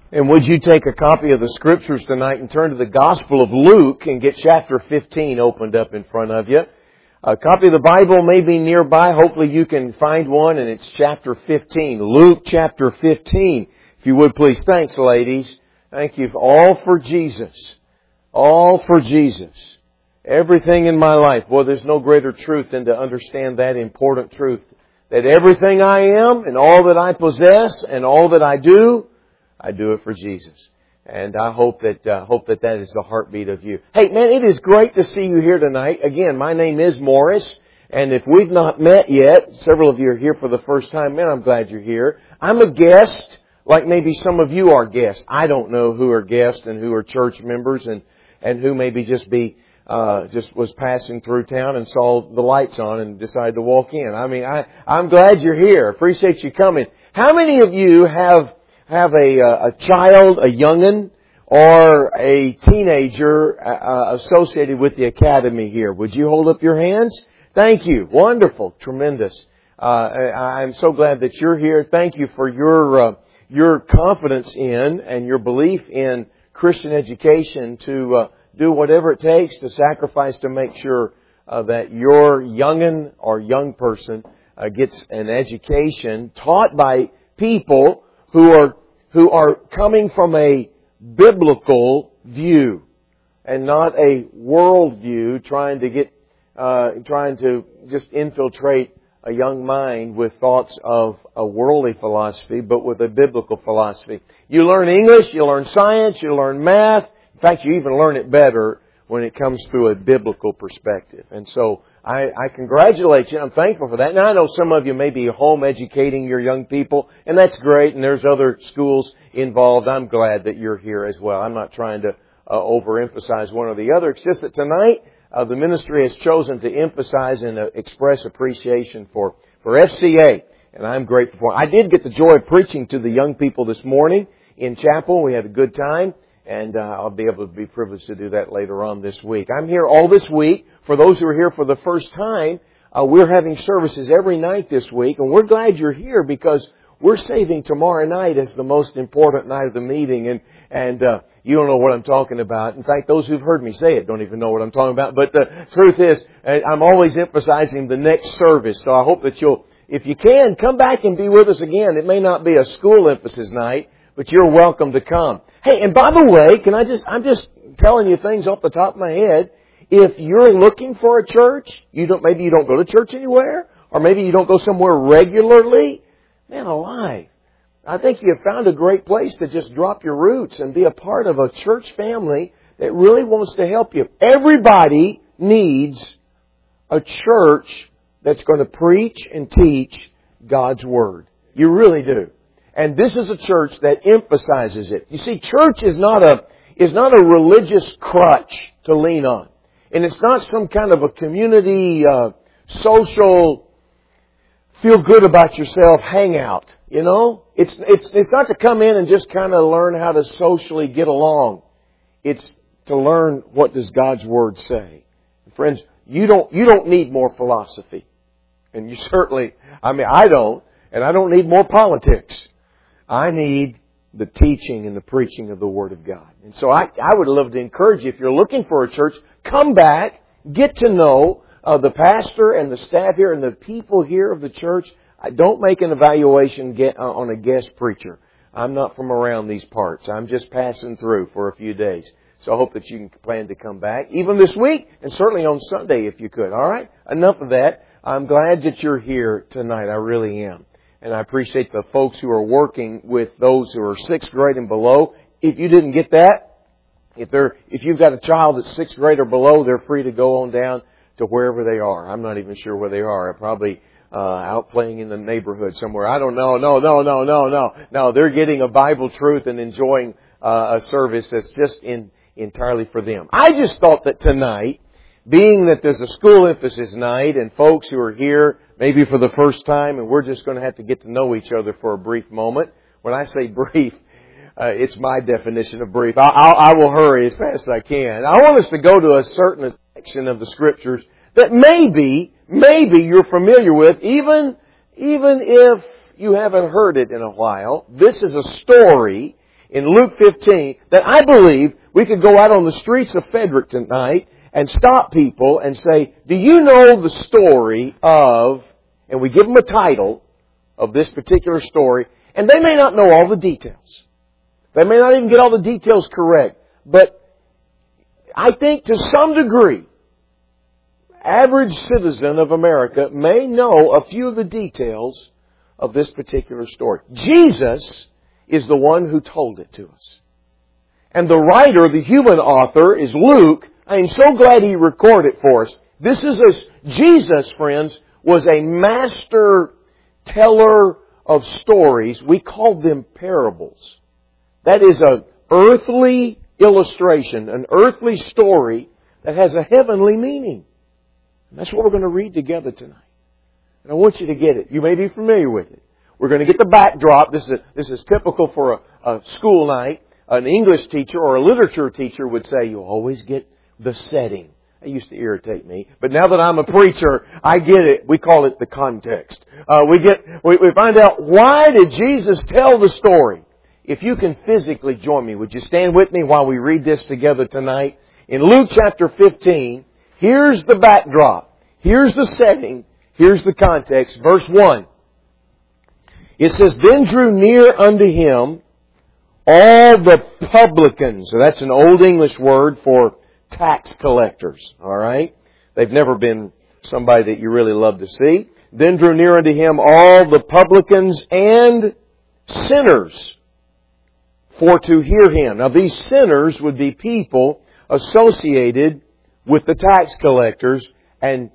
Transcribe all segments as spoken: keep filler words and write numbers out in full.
And would you take a copy of the Scriptures tonight and turn to the Gospel of Luke and get chapter fifteen opened up in front of you. A copy of the Bible may be nearby. Hopefully you can find one, and it's chapter fifteen. Luke chapter fifteen. If you would please. Thanks, ladies. Thank you. All for Jesus. All for Jesus. Everything in my life. Boy, there's no greater truth than to understand that important truth. That everything I am and all that I possess and all that I do, I do it for Jesus. And I hope that, uh, hope that that is the heartbeat of you. Hey, man, it is great to see you here tonight. Again, my name is Morris. And if we've not met yet, several of you are here for the first time. Man, I'm glad you're here. I'm a guest, like maybe some of you are guests. I don't know who are guests and who are church members and, and who maybe just be, uh, just was passing through town and saw the lights on and decided to walk in. I mean, I, I'm glad you're here. Appreciate you coming. How many of you have have a, a child, a young'un, or a teenager uh, associated with the academy here? Would you hold up your hands? Thank you. Wonderful. Tremendous. Uh, I, I'm so glad that you're here. Thank you for your uh, your confidence in and your belief in Christian education to uh, do whatever it takes to sacrifice to make sure uh, that your young'un or young person uh, gets an education taught by people who are who are coming from a biblical view and not a world view, trying to get uh, trying to just infiltrate a young mind with thoughts of a worldly philosophy, but with a biblical philosophy. You learn English, you learn science, you learn math. In fact, you even learn it better when it comes through a biblical perspective. And so I, I congratulate you. I'm thankful for that. Now, I know some of you may be home educating your young people, and that's great, and there's other schools involved. I'm glad that you're here as well. I'm not trying to uh, overemphasize one or the other. It's just that tonight uh, the ministry has chosen to emphasize and uh, express appreciation for, for F C A, and I'm grateful for it. I did get the joy of preaching to the young people this morning in chapel. We had a good time. And uh, I'll be able to be privileged to do that later on this week. I'm here all this week. For those who are here for the first time, uh, we're having services every night this week. And we're glad you're here because we're saving tomorrow night as the most important night of the meeting. And and uh, you don't know what I'm talking about. In fact, those who've heard me say it don't even know what I'm talking about. But the truth is, I'm always emphasizing the next service. So I hope that you'll, if you can, come back and be with us again. It may not be a school emphasis night, but you're welcome to come. Hey, and by the way, can I just, I'm just telling you things off the top of my head. If you're looking for a church, you don't, maybe you don't go to church anywhere, or maybe you don't go somewhere regularly, man alive. I think you have found a great place to just drop your roots and be a part of a church family that really wants to help you. Everybody needs a church that's going to preach and teach God's Word. You really do. And this is a church that emphasizes it. You see, church is not a is not a religious crutch to lean on. And it's not some kind of a community, uh, social, feel good about yourself hangout. You know? It's, it's, it's not to come in and just kind of learn how to socially get along. It's to learn what does God's Word say. Friends, you don't, you don't need more philosophy. And you certainly, I mean, I don't. And I don't need more politics. I need the teaching and the preaching of the Word of God. And so I, I would love to encourage you, if you're looking for a church, come back, get to know uh, the pastor and the staff here and the people here of the church. I don't make an evaluation get, uh, on a guest preacher. I'm not from around these parts. I'm just passing through for a few days. So I hope that you can plan to come back, even this week, and certainly on Sunday if you could. All right? Enough of that. I'm glad that you're here tonight. I really am. And I appreciate the folks who are working with those who are sixth grade and below. If you didn't get that, if they're, if you've got a child that's sixth grade or below, they're free to go on down to wherever they are. I'm not even sure where they are. Probably uh, out playing in the neighborhood somewhere. I don't know. No, no, no, no, no. No, they're getting a Bible truth and enjoying uh, a service that's just in, entirely for them. I just thought that tonight, being that there's a school emphasis night and folks who are here maybe for the first time, and we're just going to have to get to know each other for a brief moment. When I say brief, uh, it's my definition of brief. I, I'll, I will hurry as fast as I can. I want us to go to a certain section of the Scriptures that maybe, maybe you're familiar with, even, even if you haven't heard it in a while. This is a story in Luke fifteen that I believe we could go out on the streets of Frederick tonight and stop people and say, do you know the story of, and we give them a title of this particular story, and they may not know all the details. They may not even get all the details correct. But I think to some degree, average citizen of America may know a few of the details of this particular story. Jesus is the one who told it to us. And the writer, the human author, is Luke. I am so glad he recorded it for us. This is a, Jesus, friends, was a master teller of stories. We called them parables. That is an earthly illustration, an earthly story that has a heavenly meaning. And that's what we're going to read together tonight. And I want you to get it. You may be familiar with it. We're going to get the backdrop. This is, a, this is typical for a, a school night. An English teacher or a literature teacher would say, you always get the setting. It used to irritate me. But now that I'm a preacher, I get it. We call it the context. Uh, we get, we, we find out, why did Jesus tell the story? If you can physically join me, would you stand with me while we read this together tonight? In Luke chapter fifteen, here's the backdrop. Here's the setting. Here's the context. Verse one. It says, then drew near unto Him all the publicans. So that's an Old English word for tax collectors. All right? They've never been somebody that you really love to see. Then drew near unto Him all the publicans and sinners, for to hear Him. Now these sinners would be people associated with the tax collectors, and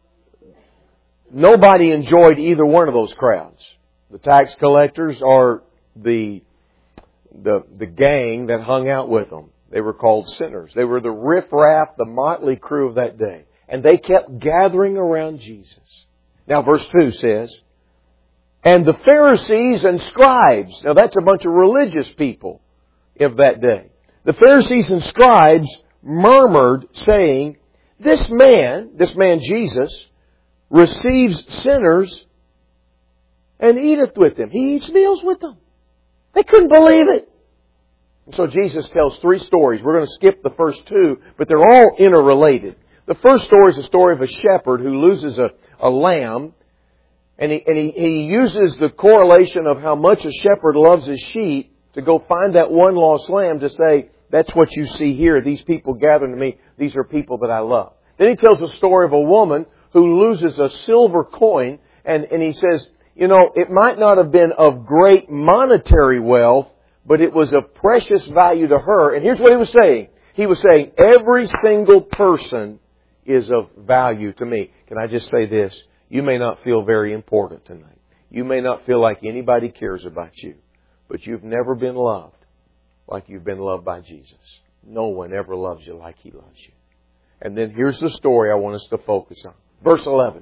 nobody enjoyed either one of those crowds. The tax collectors are the, the, the gang that hung out with them. They were called sinners. They were the riffraff, the motley crew of that day. And they kept gathering around Jesus. Now verse two says, and the Pharisees and scribes. Now that's a bunch of religious people of that day. The Pharisees and scribes murmured, saying, this man, this man Jesus, receives sinners and eateth with them. He eats meals with them. They couldn't believe it. And so Jesus tells three stories. We're going to skip the first two, but they're all interrelated. The first story is a story of a shepherd who loses a, a lamb. And, he, and he, he uses the correlation of how much a shepherd loves his sheep to go find that one lost lamb to say, that's what you see here. These people gathering to me, these are people that I love. Then he tells the story of a woman who loses a silver coin. And, and he says, you know, it might not have been of great monetary wealth, but it was of precious value to her. And here's what he was saying. He was saying, every single person is of value to me. Can I just say this? You may not feel very important tonight. You may not feel like anybody cares about you. But you've never been loved like you've been loved by Jesus. No one ever loves you like He loves you. And then here's the story I want us to focus on. Verse eleven.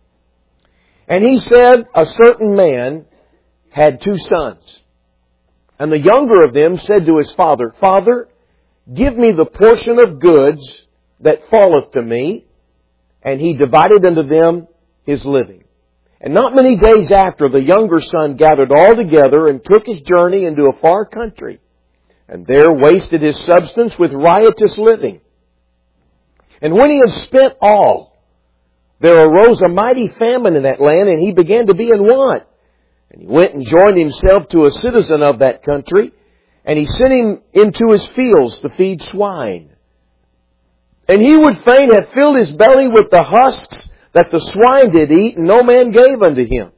And he said, a certain man had two sons. And the younger of them said to his father, Father, give me the portion of goods that falleth to me. And he divided unto them his living. And not many days after, the younger son gathered all together and took his journey into a far country, and there wasted his substance with riotous living. And when he had spent all, there arose a mighty famine in that land, and he began to be in want. And he went and joined himself to a citizen of that country, and he sent him into his fields to feed swine. And he would fain have filled his belly with the husks that the swine did eat, and no man gave unto him.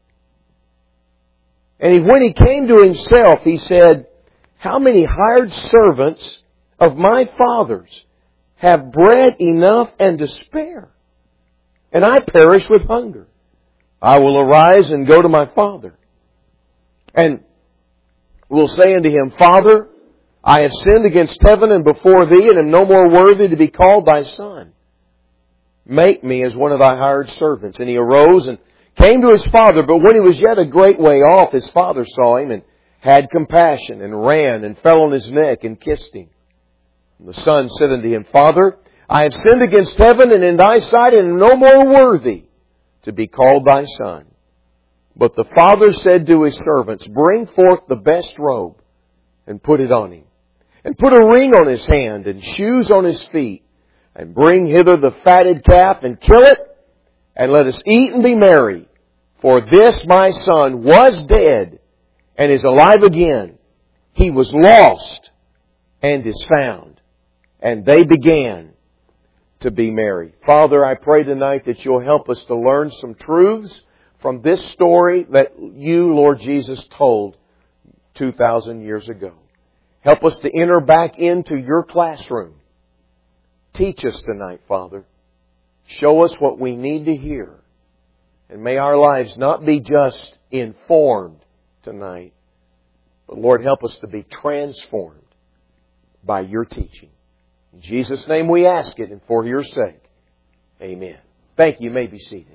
And when he came to himself, he said, how many hired servants of my father's have bread enough and to spare? And I perish with hunger. I will arise and go to my father, and will say unto him, Father, I have sinned against heaven and before thee, and am no more worthy to be called thy son. Make me as one of thy hired servants. And he arose and came to his father. But when he was yet a great way off, his father saw him and had compassion, and ran and fell on his neck and kissed him. And the son said unto him, Father, I have sinned against heaven and in thy sight, and am no more worthy to be called thy son. But the father said to his servants, Bring forth the best robe, and put it on him. And put a ring on his hand and shoes on his feet. And bring hither the fatted calf and kill it. And let us eat and be merry. For this my son was dead and is alive again. He was lost and is found. And they began to be merry. Father, I pray tonight that you'll help us to learn some truths from this story that you, Lord Jesus, told two thousand years ago. Help us to enter back into your classroom. Teach us tonight, Father. Show us what we need to hear. And may our lives not be just informed tonight, but Lord, help us to be transformed by your teaching. In Jesus' name we ask it, and for your sake. Amen. Thank you. You may be seated.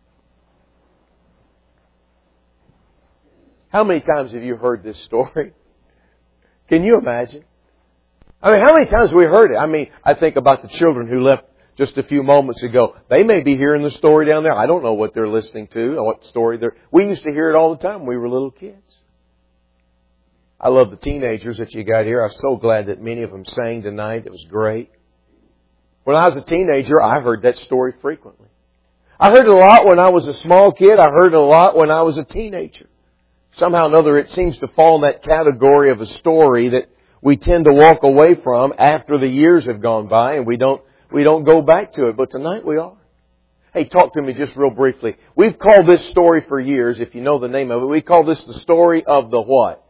How many times have you heard this story? Can you imagine? I mean, how many times have we heard it? I mean, I think about the children who left just a few moments ago. They may be hearing the story down there. I don't know what they're listening to or what story they're... We used to hear it all the time when we were little kids. I love the teenagers that you got here. I'm so glad that many of them sang tonight. It was great. When I was a teenager, I heard that story frequently. I heard it a lot when I was a small kid. I heard it a lot when I was a teenager. Somehow or another, it seems to fall in that category of a story that we tend to walk away from after the years have gone by, and we don't we don't go back to it. But tonight we are. Hey, talk to me just real briefly. We've called this story for years, if you know the name of it. We call this the story of the what?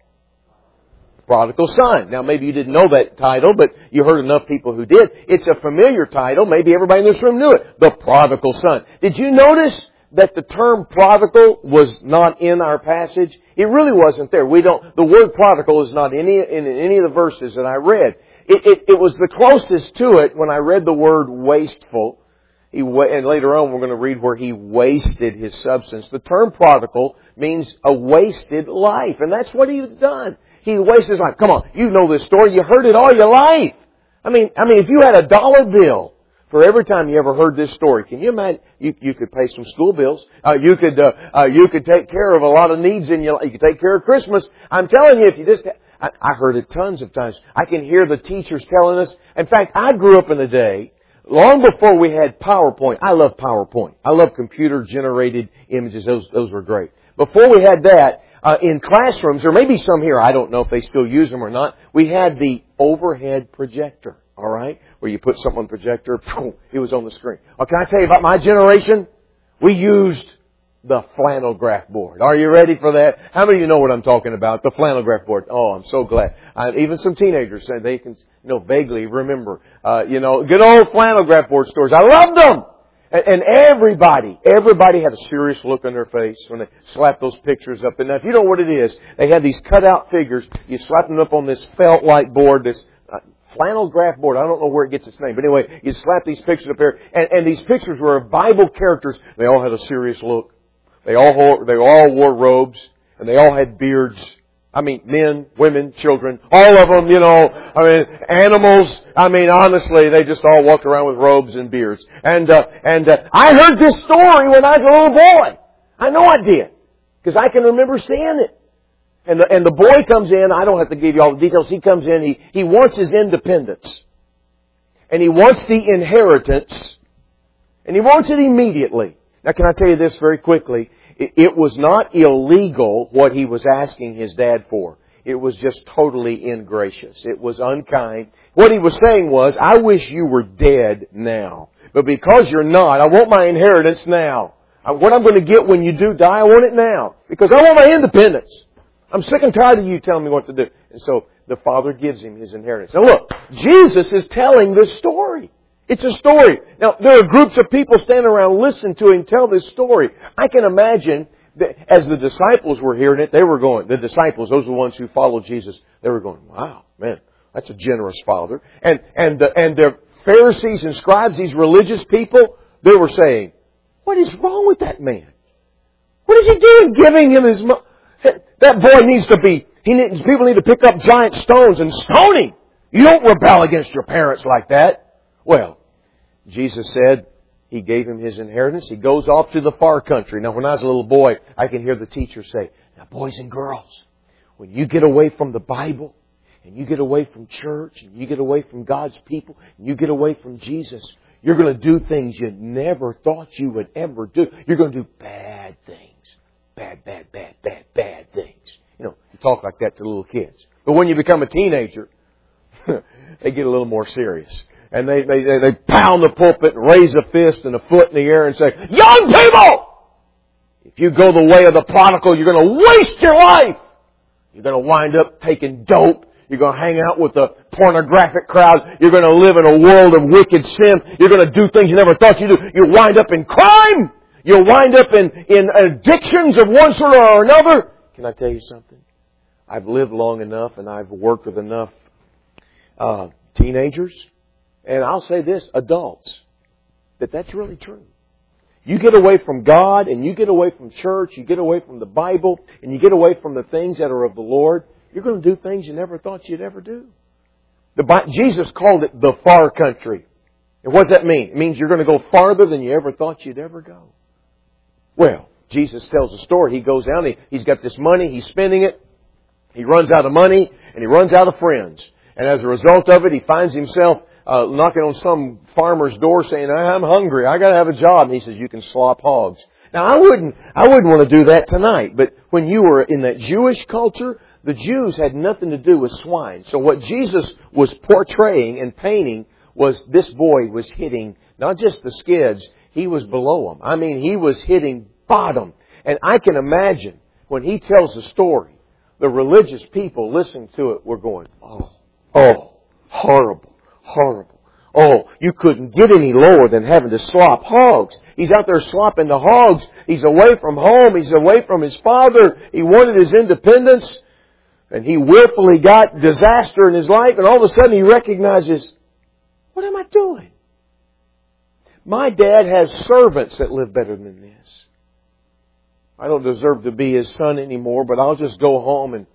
Prodigal Son. Now, maybe you didn't know that title, but you heard enough people who did. It's a familiar title. Maybe everybody in this room knew it. The Prodigal Son. Did you notice that the term prodigal was not in our passage? It really wasn't there. We don't. The word prodigal is not any in any of the verses that I read. It, it, it was the closest to it when I read the word wasteful. He, and later on, we're going to read where he wasted his substance. The term prodigal means a wasted life, and that's what he's done. He wasted his life. Come on, you know this story. You heard it all your life. I mean, I mean, if you had a dollar bill for every time you ever heard this story, can you imagine? You, you could pay some school bills. Uh, you could, uh, uh, you could take care of a lot of needs in your life. You could take care of Christmas. I'm telling you, if you just, I, I heard it tons of times. I can hear the teachers telling us. In fact, I grew up in a day long before we had PowerPoint. I love PowerPoint. I love computer generated images. Those, those were great. Before we had that, uh, in classrooms, or maybe some here, I don't know if they still use them or not, we had the overhead projector. All right? Where you put something on the projector, it was on the screen. Oh, can I tell you about my generation? We used the flannel graph board. Are you ready for that? How many of you know what I'm talking about? The flannel graph board. Oh, I'm so glad. I, even some teenagers said they can, you know, vaguely remember, uh, you know, good old flannel graph board stories. I loved them! And, and everybody, everybody had a serious look on their face when they slapped those pictures up. And now, if you know what it is, they had these cutout figures. You slap them up on this felt-like board, this uh, flannel graph board. I don't know where it gets its name. But anyway, you slap these pictures up there. And, and these pictures were of Bible characters. They all had a serious look. They all wore, they all wore robes. And they all had beards. I mean, men, women, children, all of them, you know, I mean, animals. I mean, honestly, they just all walked around with robes and beards. And, uh, and, uh, I heard this story when I was a little boy. I know I did. Because I can remember seeing it. And the, and the boy comes in, I don't have to give you all the details, he comes in, he, he wants his independence. And he wants the inheritance. And he wants it immediately. Now, can I tell you this very quickly? It was not illegal what he was asking his dad for. It was just totally ingracious. It was unkind. What he was saying was, I wish you were dead now. But because you're not, I want my inheritance now. What I'm going to get when you do die, I want it now. Because I want my independence. I'm sick and tired of you telling me what to do. And so the father gives him his inheritance. Now look, Jesus is telling this story. It's a story. Now, there are groups of people standing around listening to him tell this story. I can imagine that as the disciples were hearing it, they were going, the disciples, those are the ones who followed Jesus, they were going, wow, man, that's a generous father. And, and, the, and the Pharisees and scribes, these religious people, they were saying, what is wrong with that man? What is he doing giving him his money? That boy needs to be, he needs, people need to pick up giant stones and stone him. You don't rebel against your parents like that. Well, Jesus said He gave him his inheritance. He goes off to the far country. Now, when I was a little boy, I can hear the teacher say, now, boys and girls, when you get away from the Bible, and you get away from church, and you get away from God's people, and you get away from Jesus, you're going to do things you never thought you would ever do. You're going to do bad things. Bad, bad, bad, bad, bad things. You know, you talk like that to little kids. But when you become a teenager, they get a little more serious. And they, they, they pound the pulpit and raise a fist and a foot in the air and say, young people! If you go the way of the prodigal, you're going to waste your life. You're going to wind up taking dope. You're going to hang out with the pornographic crowd. You're going to live in a world of wicked sin. You're going to do things you never thought you'd do. You'll wind up in crime. You'll wind up in, in addictions of one sort or another. Can I tell you something? I've lived long enough and I've worked with enough uh, teenagers. And I'll say this, adults, that that's really true. You get away from God and you get away from church, you get away from the Bible, and you get away from the things that are of the Lord, you're going to do things you never thought you'd ever do. The, Jesus called it the far country. And what does that mean? It means you're going to go farther than you ever thought you'd ever go. Well, Jesus tells a story. He goes down, he, he's got this money, he's spending it, he runs out of money, and he runs out of friends. And as a result of it, he finds himself Uh, knocking on some farmer's door saying, I'm hungry, I got to have a job. And he says, you can slop hogs. Now, I wouldn't, I wouldn't want to do that tonight. But when you were in that Jewish culture, the Jews had nothing to do with swine. So what Jesus was portraying and painting was this boy was hitting not just the skids, he was below them. I mean, he was hitting bottom. And I can imagine when he tells the story, the religious people listening to it were going, oh, oh, horrible. Horrible. Oh, you couldn't get any lower than having to slop hogs. He's out there slopping the hogs. He's away from home. He's away from his father. He wanted his independence. And he willfully got disaster in his life. And all of a sudden he recognizes, what am I doing? My dad has servants that live better than this. I don't deserve to be his son anymore, but I'll just go home and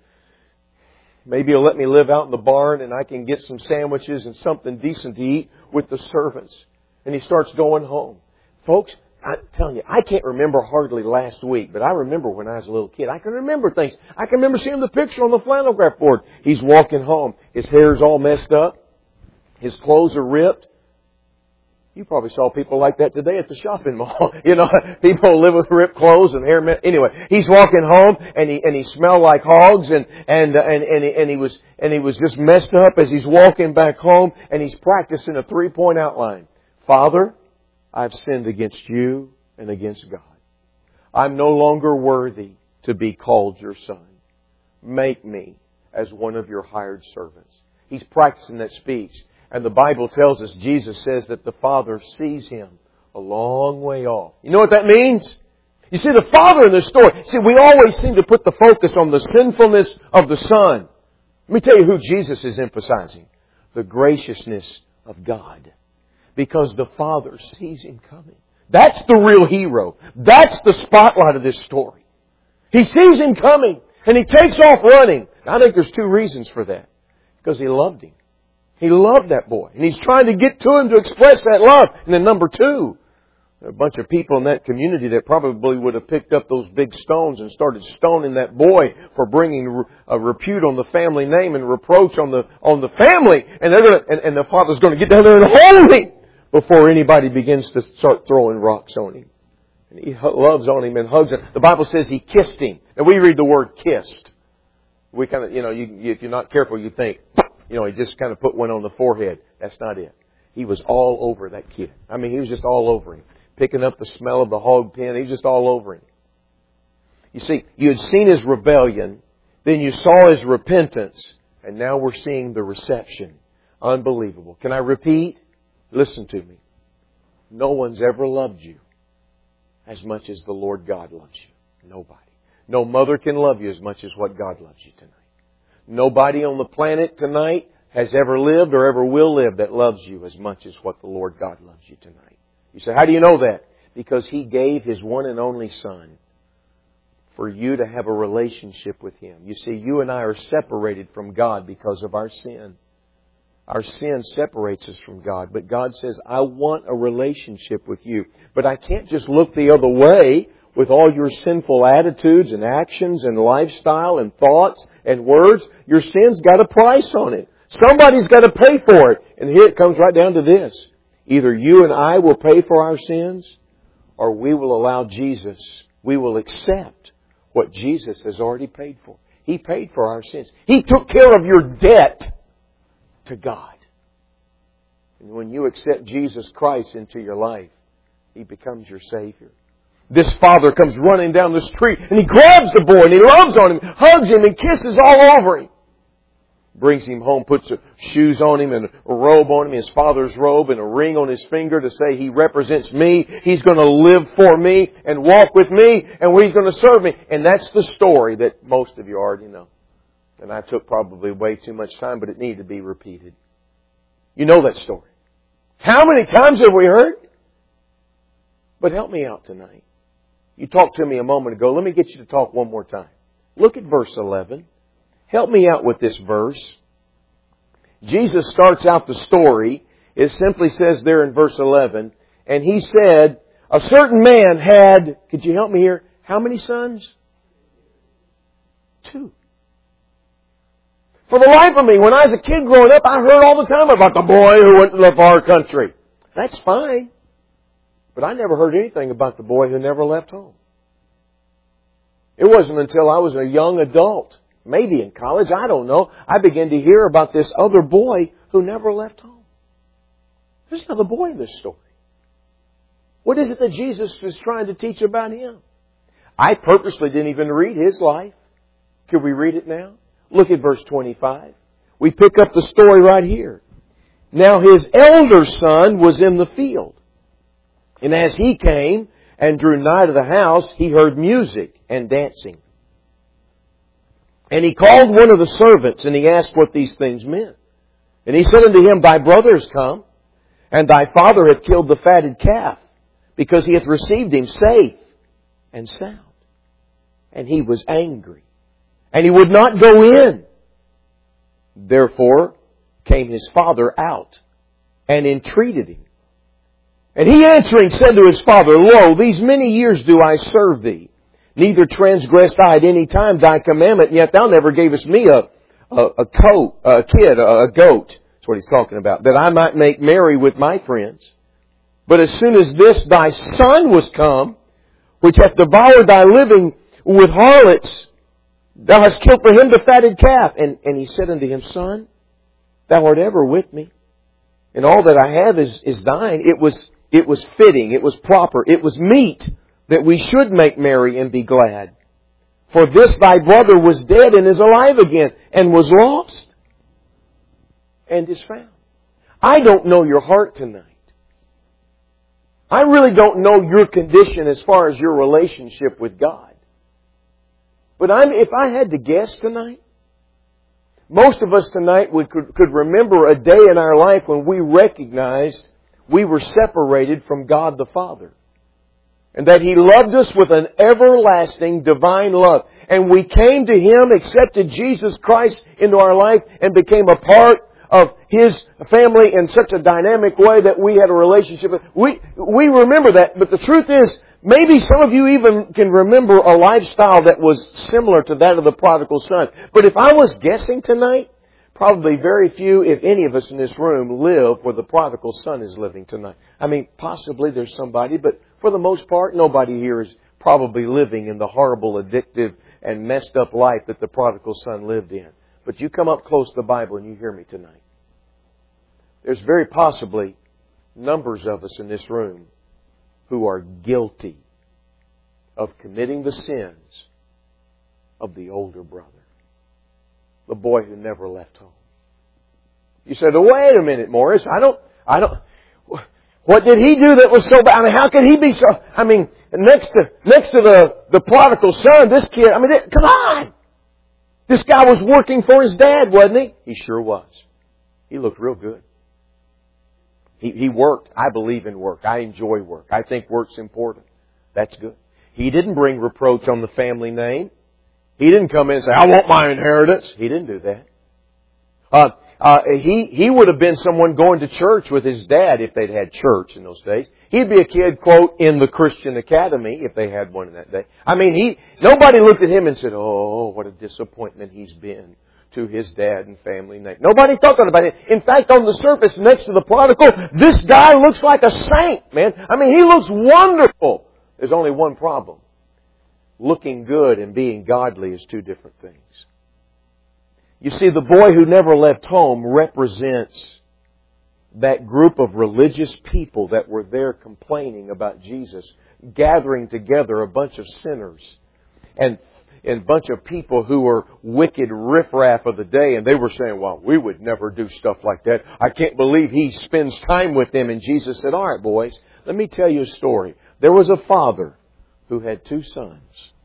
maybe he'll let me live out in the barn and I can get some sandwiches and something decent to eat with the servants. And he starts going home. Folks, I'm telling you, I can't remember hardly last week, but I remember when I was a little kid. I can remember things. I can remember seeing the picture on the flannel graph board. He's walking home. His hair's all messed up. His clothes are ripped. You probably saw people like that today at the shopping mall. You know, people live with ripped clothes and hair. Anyway, he's walking home and he and he smelled like hogs and and and and he, and he was and he was just messed up as he's walking back home and he's practicing a three-point outline. Father, I've sinned against you and against God. I'm no longer worthy to be called your son. Make me as one of your hired servants. He's practicing that speech. And the Bible tells us, Jesus says that the Father sees him a long way off. You know what that means? You see, the Father in this story, see, we always seem to put the focus on the sinfulness of the Son. Let me tell you who Jesus is emphasizing. The graciousness of God. Because the Father sees him coming. That's the real hero. That's the spotlight of this story. He sees him coming and he takes off running. I think there's two reasons for that. Because he loved him. He loved that boy. And he's trying to get to him to express that love. And then number two, there are a bunch of people in that community that probably would have picked up those big stones and started stoning that boy for bringing a repute on the family name and reproach on the on the family. And they're going to, and, and the father's going to get down there and hold him before anybody begins to start throwing rocks on him. And he loves on him and hugs him. The Bible says he kissed him. And we read the word kissed. We kind of, you know, you, if you're not careful, you think, you know, he just kind of put one on the forehead. That's not it. He was all over that kid. I mean, he was just all over him. Picking up the smell of the hog pen. He was just all over him. You see, you had seen his rebellion. Then you saw his repentance. And now we're seeing the reception. Unbelievable. Can I repeat? Listen to me. No one's ever loved you as much as the Lord God loves you. Nobody. No mother can love you as much as what God loves you tonight. Nobody on the planet tonight has ever lived or ever will live that loves you as much as what the Lord God loves you tonight. You say, how do you know that? Because He gave His one and only Son for you to have a relationship with Him. You see, you and I are separated from God because of our sin. Our sin separates us from God. But God says, I want a relationship with you. But I can't just look the other way with all your sinful attitudes and actions and lifestyle and thoughts and words, your sin's got a price on it. Somebody's got to pay for it. And here it comes right down to this. Either you and I will pay for our sins, or we will allow Jesus, we will accept what Jesus has already paid for. He paid for our sins. He took care of your debt to God. And when you accept Jesus Christ into your life, He becomes your Savior. This father comes running down the street and he grabs the boy and he loves on him, hugs him and kisses all over him. Brings him home, puts shoes on him and a robe on him, his father's robe, and a ring on his finger to say he represents me. He's going to live for me and walk with me, and He's going to serve me. And that's the story that most of you already know. And I took probably way too much time, but it needed to be repeated. You know that story. How many times have we heard? But help me out tonight. You talked to me a moment ago. Let me get you to talk one more time. Look at verse eleven. Help me out with this verse. Jesus starts out the story. It simply says there in verse eleven, and He said, a certain man had, could you help me here, how many sons? Two. For the life of me, when I was a kid growing up, I heard all the time about the boy who went to the far country. That's fine. But I never heard anything about the boy who never left home. It wasn't until I was a young adult, maybe in college, I don't know, I began to hear about this other boy who never left home. There's another boy in this story. What is it that Jesus is trying to teach about him? I purposely didn't even read his life. Could we read it now? Look at verse twenty-five. We pick up the story right here. Now his elder son was in the field. And as he came and drew nigh to the house, he heard music and dancing. And he called one of the servants, and he asked what these things meant. And he said unto him, Thy brother is come, and thy father hath killed the fatted calf, because he hath received him safe and sound. And he was angry, and he would not go in. Therefore came his father out, and entreated him. And he answering said to his father, Lo, these many years do I serve thee. Neither transgressed I at any time thy commandment, and yet thou never gavest me a, a, a coat, a kid, a, a goat. That's what he's talking about. That I might make merry with my friends. But as soon as this thy son was come, which hath devoured thy living with harlots, thou hast killed for him the fatted calf. And, and he said unto him, Son, thou art ever with me, and all that I have is, is thine. It was, it was fitting, it was proper, it was meet that we should make merry and be glad. For this thy brother was dead and is alive again, and was lost and is found. I don't know your heart tonight. I really don't know your condition as far as your relationship with God. But I'm, if I had to guess tonight, most of us tonight would, could, could remember a day in our life when we recognized we were separated from God the Father. And that He loved us with an everlasting divine love. And we came to Him, accepted Jesus Christ into our life, and became a part of His family in such a dynamic way that we had a relationship. We, we remember that, but the truth is, maybe some of you even can remember a lifestyle that was similar to that of the prodigal son. But if I was guessing tonight, probably very few, if any of us in this room, live where the prodigal son is living tonight. I mean, possibly there's somebody, but for the most part, nobody here is probably living in the horrible, addictive, and messed up life that the prodigal son lived in. But you come up close to the Bible and you hear me tonight. There's very possibly numbers of us in this room who are guilty of committing the sins of the older brother. The boy who never left home. You said, oh, wait a minute, Morris. I don't, I don't, what did he do that was so bad? I mean, how could he be so, I mean, next to, next to the, the prodigal son, this kid, I mean, it, come on! This guy was working for his dad, wasn't he? He sure was. He looked real good. He, he worked. I believe in work. I enjoy work. I think work's important. That's good. He didn't bring reproach on the family name. He didn't come in and say, I want my inheritance. He didn't do that. Uh, Uh, he, he would have been someone going to church with his dad if they'd had church in those days. He'd be a kid, quote, in the Christian academy if they had one in that day. I mean, he, nobody looked at him and said, oh, what a disappointment he's been to his dad and family. Nobody thought about it. In fact, on the surface next to the prodigal, this guy looks like a saint, man. I mean, he looks wonderful. There's only one problem. Looking good and being godly is two different things. You see, the boy who never left home represents that group of religious people that were there complaining about Jesus, gathering together a bunch of sinners and, and a bunch of people who were wicked riffraff of the day. And they were saying, well, we would never do stuff like that. I can't believe he spends time with them. And Jesus said, all right, boys, let me tell you a story. There was a father who had two sons.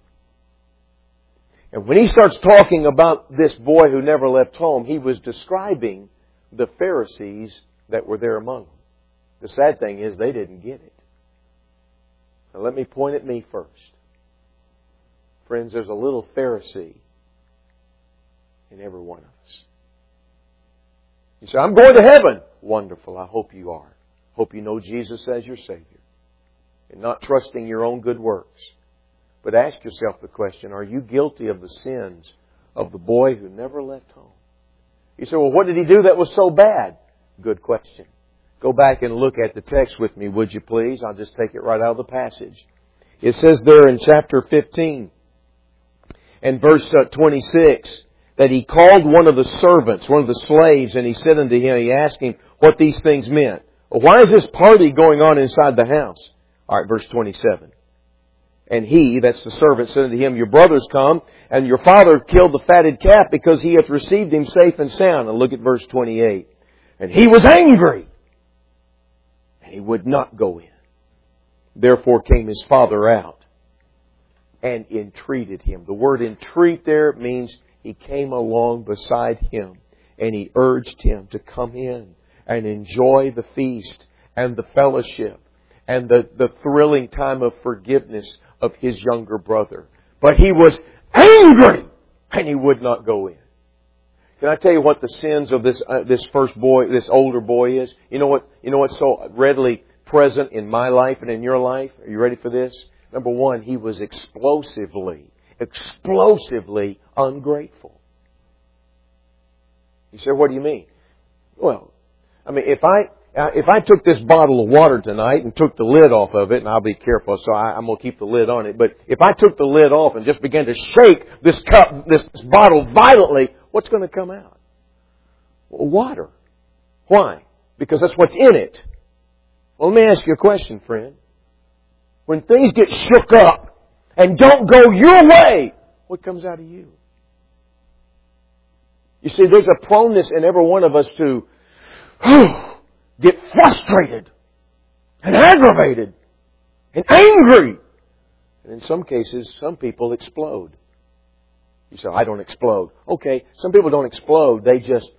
And when he starts talking about this boy who never left home, he was describing the Pharisees that were there among them. The sad thing is they didn't get it. Now let me point at me first. Friends, there's a little Pharisee in every one of us. You say, I'm going to heaven. Wonderful. I hope you are. Hope you know Jesus as your Savior. And not trusting your own good works. But ask yourself the question, are you guilty of the sins of the boy who never left home? You say, well, what did he do that was so bad? Good question. Go back and look at the text with me, would you please? I'll just take it right out of the passage. It says there in chapter fifteen and verse twenty-six that he called one of the servants, one of the slaves, and he said unto him, he asked him what these things meant. Well, why is this party going on inside the house? All right, verse twenty-seven. And he, that's the servant, said unto him, your brothers come, and your father killed the fatted calf because he hath received him safe and sound. And look at verse twenty-eight. And he was angry, and he would not go in. Therefore came his father out and entreated him. The word entreat there means he came along beside him, and he urged him to come in and enjoy the feast and the fellowship and the, the thrilling time of forgiveness of his younger brother. But he was angry and he would not go in. Can I tell you what the sins of this uh, this first boy, this older boy is? You know what? You know what's so readily present in my life and in your life? Are you ready for this? Number one, he was explosively, explosively ungrateful. You say, what do you mean? Well, I mean, if I Uh, if I took this bottle of water tonight and took the lid off of it, and I'll be careful, so I, I'm going to keep the lid on it, but if I took the lid off and just began to shake this cup, this, this bottle violently, what's going to come out? Well, water. Why? Because that's what's in it. Well, let me ask you a question, friend. When things get shook up and don't go your way, what comes out of you? You see, there's a proneness in every one of us to get frustrated and aggravated and angry. And in some cases, some people explode. You say, I don't explode. Okay, some people don't explode. They just,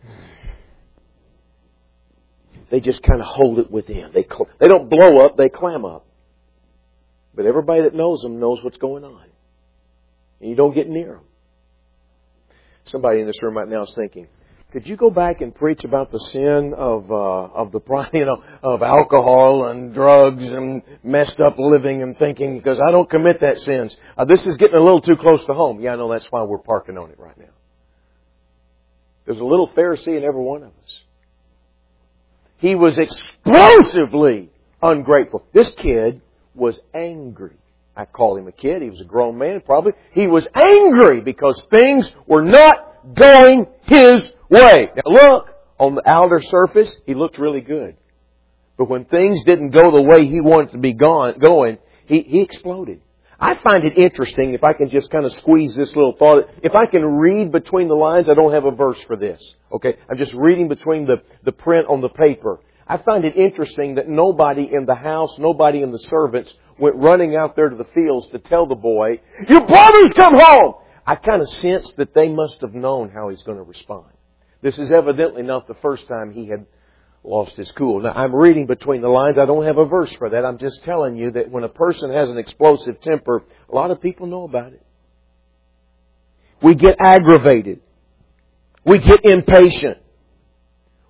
they just kind of hold it within. They, they don't blow up, they clam up. But everybody that knows them knows what's going on. And you don't get near them. Somebody in this room right now is thinking, could you go back and preach about the sin of uh, of the you know of alcohol and drugs and messed up living and thinking? Because I don't commit that sins. Uh, this is getting a little too close to home. Yeah, I know that's why we're parking on it right now. There's a little Pharisee in every one of us. He was explosively ungrateful. This kid was angry. I call him a kid. He was a grown man, probably. He was angry because things were not going his way. Now look, on the outer surface, he looked really good. But when things didn't go the way he wanted to be gone, going, he, he exploded. I find it interesting, if I can just kind of squeeze this little thought, if I can read between the lines, I don't have a verse for this. Okay, I'm just reading between the, the print on the paper. I find it interesting that nobody in the house, nobody in the servants went running out there to the fields to tell the boy, your brother's come home! I kind of sense that they must have known how he's going to respond. This is evidently not the first time he had lost his cool. Now, I'm reading between the lines. I don't have a verse for that. I'm just telling you that when a person has an explosive temper, a lot of people know about it. We get aggravated. We get impatient.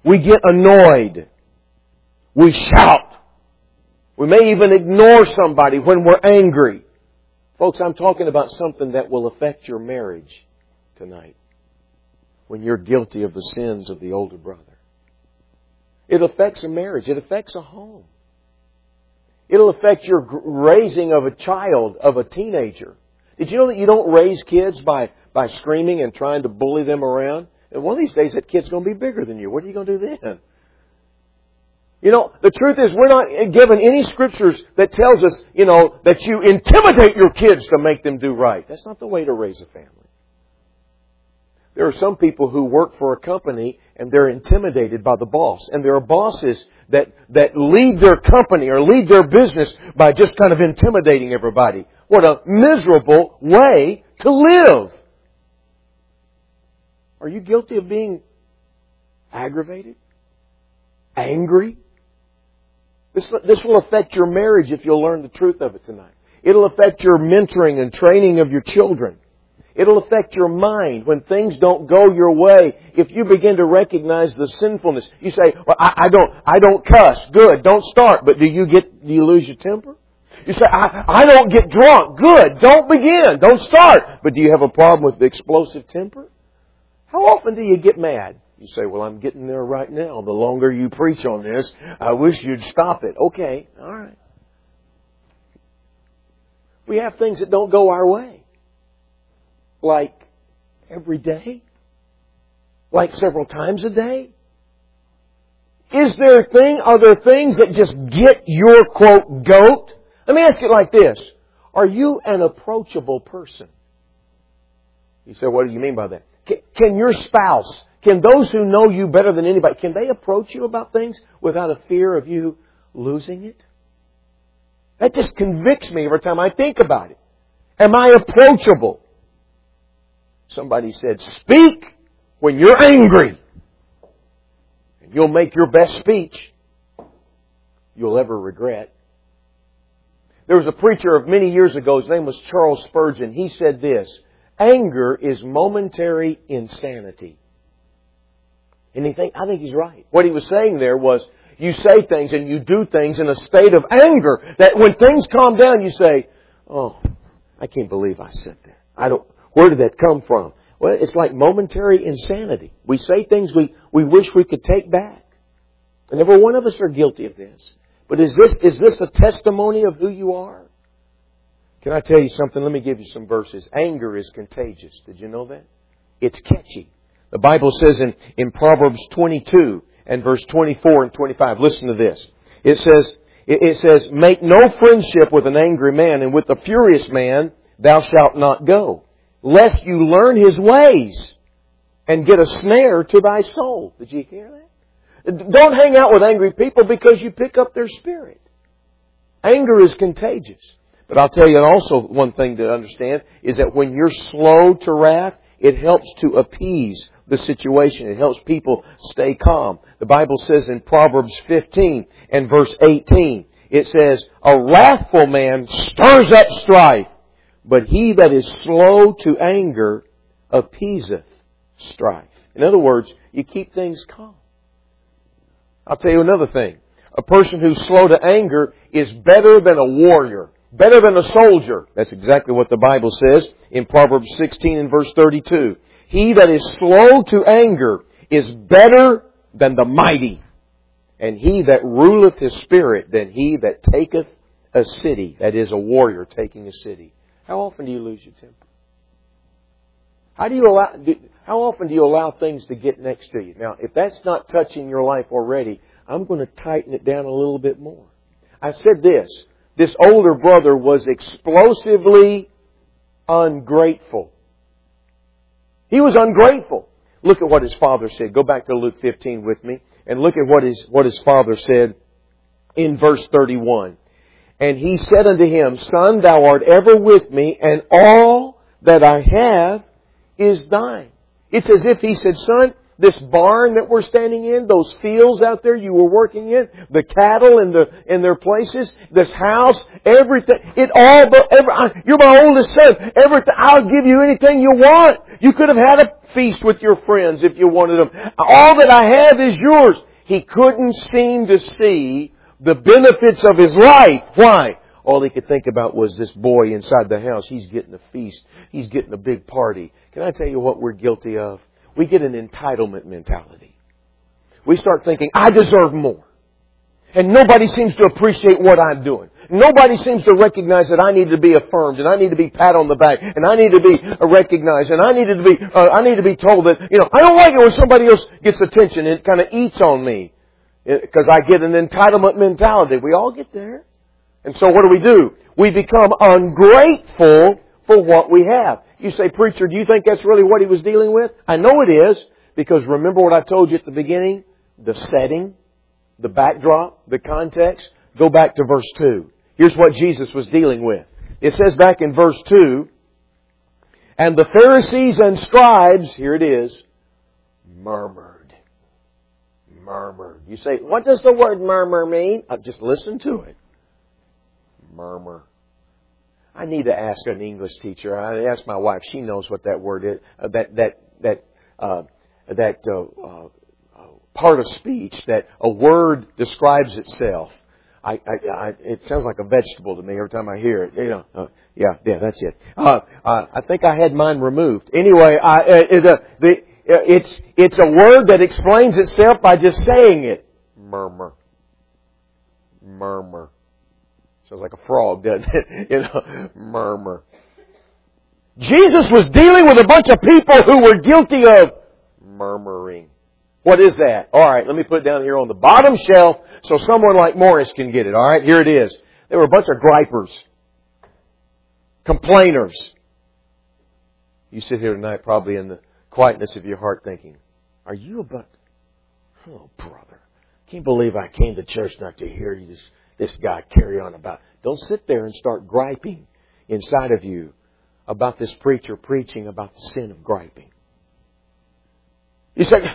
We get annoyed. We shout. We may even ignore somebody when we're angry. Folks, I'm talking about something that will affect your marriage tonight when you're guilty of the sins of the older brother. It affects a marriage. It affects a home. It'll affect your raising of a child, of a teenager. Did you know that you don't raise kids by, by screaming and trying to bully them around? And one of these days that kid's going to be bigger than you. What are you going to do then? You know, the truth is we're not given any scriptures that tells us, you know, that you intimidate your kids to make them do right. That's not the way to raise a family. There are some people who work for a company and they're intimidated by the boss. And there are bosses that, that lead their company or lead their business by just kind of intimidating everybody. What a miserable way to live. Are you guilty of being aggravated? Angry? This, this will affect your marriage if you'll learn the truth of it tonight. It'll affect your mentoring and training of your children. It'll affect your mind when things don't go your way. If you begin to recognize the sinfulness, you say, "Well, I, I don't, I don't cuss. Good, don't start." But do you get, do you lose your temper? You say, I, "I don't get drunk. Good, don't begin. Don't start." But do you have a problem with the explosive temper? How often do you get mad? You say, "Well, I'm getting there right now. The longer you preach on this, I wish you'd stop it." Okay, all right. We have things that don't go our way. Like every day? Like several times a day? Is there a thing, are there things that just get your, quote, goat? Let me ask it like this. Are you an approachable person? You say, what do you mean by that? Can, can your spouse, can those who know you better than anybody, can they approach you about things without a fear of you losing it? That just convicts me every time I think about it. Am I approachable? Somebody said, speak when you're angry. And you'll make your best speech you'll ever regret. There was a preacher of many years ago, his name was Charles Spurgeon. He said this, anger is momentary insanity. And he think, I think he's right. What he was saying there was, you say things and you do things in a state of anger that when things calm down, you say, oh, I can't believe I said that. I don't, where did that come from? Well, it's like momentary insanity. We say things we, we wish we could take back. And every one of us are guilty of this. But is this, is this a testimony of who you are? Can I tell you something? Let me give you some verses. Anger is contagious. Did you know that? It's catchy. The Bible says in, in Proverbs twenty-two and verse twenty-four and twenty-five, listen to this. It says, it, it says, make no friendship with an angry man, and with a furious man thou shalt not go, lest you learn his ways and get a snare to thy soul. Did you hear that? Don't hang out with angry people because you pick up their spirit. Anger is contagious. But I'll tell you also one thing to understand is that when you're slow to wrath, it helps to appease the situation. It helps people stay calm. The Bible says in Proverbs fifteen and verse eighteen, it says, a wrathful man stirs up strife, but he that is slow to anger appeaseth strife. In other words, you keep things calm. I'll tell you another thing. A person who's slow to anger is better than a warrior, better than a soldier. That's exactly what the Bible says in Proverbs sixteen and verse thirty-two. He that is slow to anger is better than the mighty, and he that ruleth his spirit than he that taketh a city. That is, a warrior taking a city. How often do you lose your temper? How do you allow? Do, how often do you allow things to get next to you? Now, if that's not touching your life already, I'm going to tighten it down a little bit more. I said this. This older brother was explosively ungrateful. He was ungrateful. Look at what his father said. Go back to Luke fifteen with me and look at what his, what his father said in verse thirty-one. And he said unto him, Son, thou art ever with me, and all that I have is thine. It's as if he said, Son, this barn that we're standing in, those fields out there you were working in, the cattle in the in their places, this house, everything, it all, every, you're my oldest son, everything, I'll give you anything you want. You could have had a feast with your friends if you wanted them. All that I have is yours. He couldn't seem to see the benefits of his life. Why? All he could think about was this boy inside the house. He's getting a feast. He's getting a big party. Can I tell you what we're guilty of? We get an entitlement mentality. We start thinking, I deserve more. And nobody seems to appreciate what I'm doing. Nobody seems to recognize that I need to be affirmed, and I need to be pat on the back, and I need to be recognized, and I need to be, uh, I need to be told that, you know, I don't like it when somebody else gets attention and it kind of eats on me. Because I get an entitlement mentality. We all get there. And so what do we do? We become ungrateful for what we have. You say, preacher, do you think that's really what he was dealing with? I know it is, because remember what I told you at the beginning? The setting, the backdrop, the context. Go back to verse two. Here's what Jesus was dealing with. It says back in verse two, and the Pharisees and scribes, here it is, murmured. Murmur. You say, what does the word murmur mean? Uh, just listen to it. Murmur. I need to ask an English teacher. I asked my wife. She knows what that word is. Uh, that that that uh, that uh, uh, part of speech that a word describes itself. I, I, I it sounds like a vegetable to me every time I hear it. You know. Uh, yeah, yeah, that's it. Uh, uh, I think I had mine removed. Anyway, I, uh, the the. It's, it's a word that explains itself by just saying it. Murmur. Murmur. Sounds like a frog, doesn't it? You know, murmur. Jesus was dealing with a bunch of people who were guilty of murmuring. What is that? All right, let me put it down here on the bottom shelf so someone like Morris can get it. All right, here it is. They were a bunch of gripers. Complainers. You sit here tonight probably in the quietness of your heart thinking, are you about, oh brother, can't believe I came to church not to hear you, this, this guy carry on about. Don't sit there and start griping inside of you about this preacher preaching about the sin of griping. You say,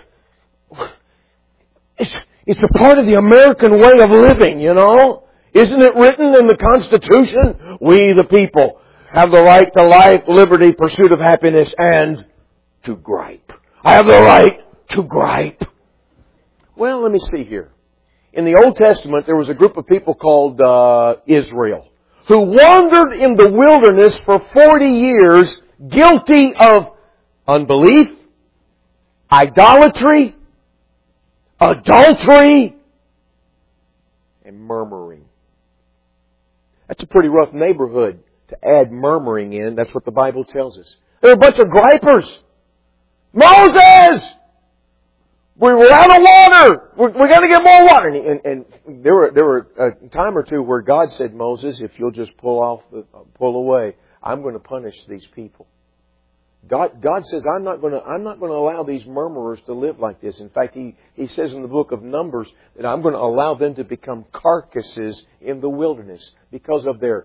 it's, it's a part of the American way of living, you know. Isn't it written in the Constitution? We the people have the right to life, liberty, pursuit of happiness, and to gripe. I have the right to gripe. Well, let me see here. In the Old Testament, there was a group of people called uh, Israel who wandered in the wilderness for forty years, guilty of unbelief, idolatry, adultery, and murmuring. That's a pretty rough neighborhood to add murmuring in. That's what the Bible tells us. They're a bunch of gripers. Moses! We were out of water! We're, we're going to get more water! And, and, and there were there were a time or two where God said, Moses, if you'll just pull off, the, pull away, I'm going to punish these people. God, God says, I'm not going to, I'm not going to allow these murmurers to live like this. In fact, He, He says in the book of Numbers that I'm going to allow them to become carcasses in the wilderness because of their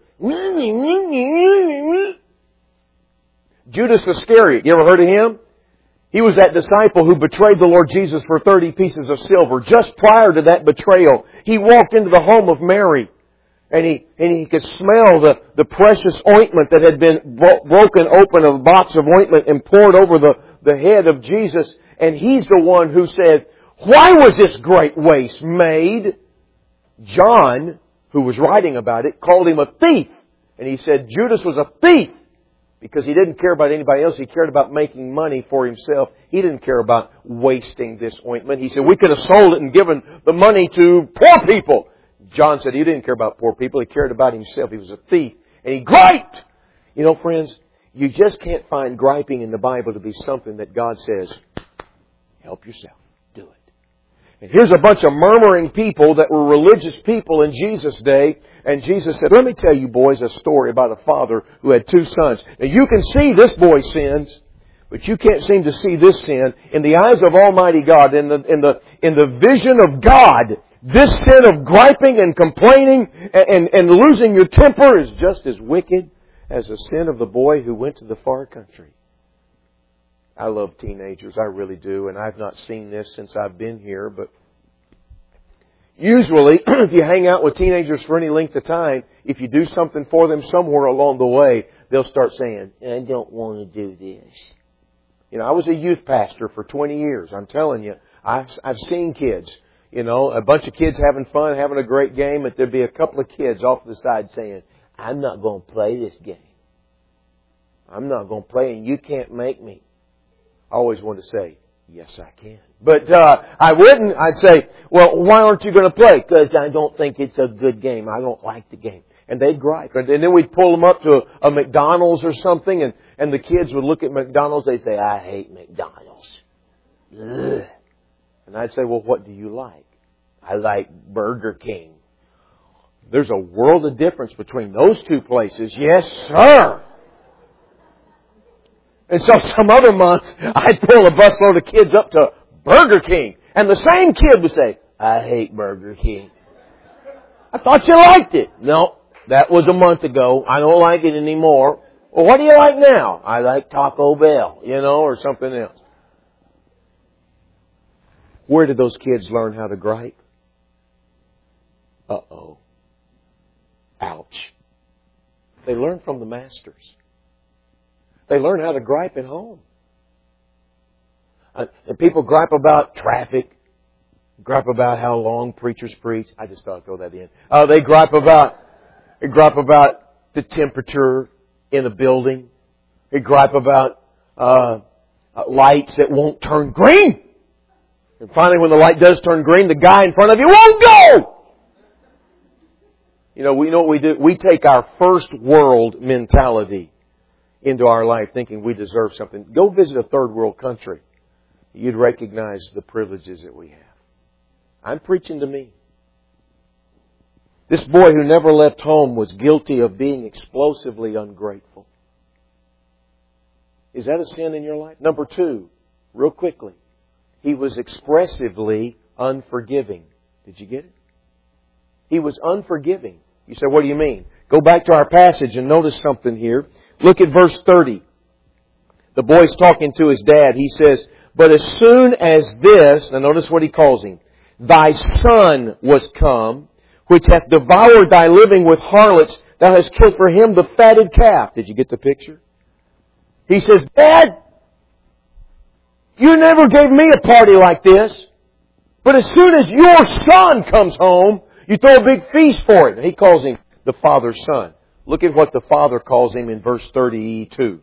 Judas Iscariot. You ever heard of him? He was that disciple who betrayed the Lord Jesus for thirty pieces of silver. Just prior to that betrayal, he walked into the home of Mary. And he, and he could smell the, the precious ointment that had been bro- broken open, a box of ointment, and poured over the, the head of Jesus. And he's the one who said, why was this great waste made? John, who was writing about it, called him a thief. And he said Judas was a thief because he didn't care about anybody else. He cared about making money for himself. He didn't care about wasting this ointment. He said, we could have sold it and given the money to poor people. John said he didn't care about poor people. He cared about himself. He was a thief. And he griped. You know, friends, you just can't find griping in the Bible to be something that God says, help yourself. Do it. And here's a bunch of murmuring people that were religious people in Jesus' day. And Jesus said, let me tell you boys a story about a father who had two sons. Now you can see this boy's sins, but you can't seem to see this sin. In the eyes of Almighty God, in the, in the, in the vision of God, this sin of griping and complaining and, and, and losing your temper is just as wicked as the sin of the boy who went to the far country. I love teenagers. I really do. And I've not seen this since I've been here. But usually, if you hang out with teenagers for any length of time, if you do something for them somewhere along the way, they'll start saying, I don't want to do this. You know, I was a youth pastor for twenty years. I'm telling you, I've, I've seen kids, you know, a bunch of kids having fun, having a great game, but there'd be a couple of kids off to the side saying, I'm not going to play this game. I'm not going to play, and you can't make me. I always want to say, yes, I can. But uh, I wouldn't. I'd say, well, why aren't you going to play? Because I don't think it's a good game. I don't like the game. And they'd gripe. And then we'd pull them up to a, a McDonald's or something, and, and the kids would look at McDonald's. They'd say, I hate McDonald's. Ugh. And I'd say, well, what do you like? I like Burger King. There's a world of difference between those two places. Yes, sir. And so some other months, I'd pull a busload of kids up to Burger King. And the same kid would say, I hate Burger King. I thought you liked it. No, that was a month ago. I don't like it anymore. Well, what do you like now? I like Taco Bell, you know, or something else. Where did those kids learn how to gripe? Uh-oh. Ouch. They learned from the masters. They learn how to gripe at home. Uh, and people gripe about traffic, gripe about how long preachers preach. I just thought I'd throw that in. Uh, they gripe about, they gripe about the temperature in a building. They gripe about uh, uh, lights that won't turn green. And finally, when the light does turn green, the guy in front of you won't go. You know, we know what we do. We take our first world mentality into our life thinking we deserve something. Go visit a third world country. You'd recognize the privileges that we have. I'm preaching to me. This boy who never left home was guilty of being explosively ungrateful. Is that a sin in your life? Number two, real quickly, he was expressively unforgiving. Did you get it? He was unforgiving. You say, what do you mean? Go back to our passage and notice something here. Look at verse thirty. The boy's talking to his dad. He says, but as soon as this, now notice what he calls him, thy son was come, which hath devoured thy living with harlots, thou hast killed for him the fatted calf. Did you get the picture? He says, Dad, you never gave me a party like this. But as soon as your son comes home, you throw a big feast for him. He calls him the father's son. Look at what the father calls him in verse thirty-two.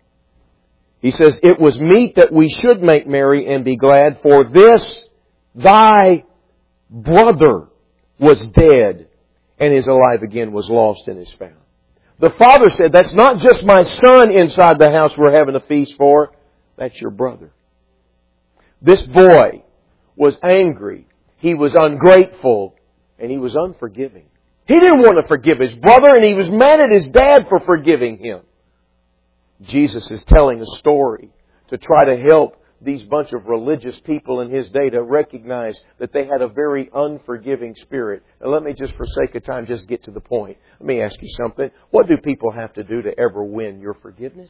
He says, it was meet that we should make merry and be glad, for this thy brother was dead and is alive again, was lost and is found. The father said, that's not just my son inside the house we're having a feast for. That's your brother. This boy was angry. He was ungrateful. And he was unforgiving. He didn't want to forgive his brother, and he was mad at his dad for forgiving him. Jesus is telling a story to try to help these bunch of religious people in His day to recognize that they had a very unforgiving spirit. And let me just, for sake of time, just get to the point. Let me ask you something. What do people have to do to ever win your forgiveness?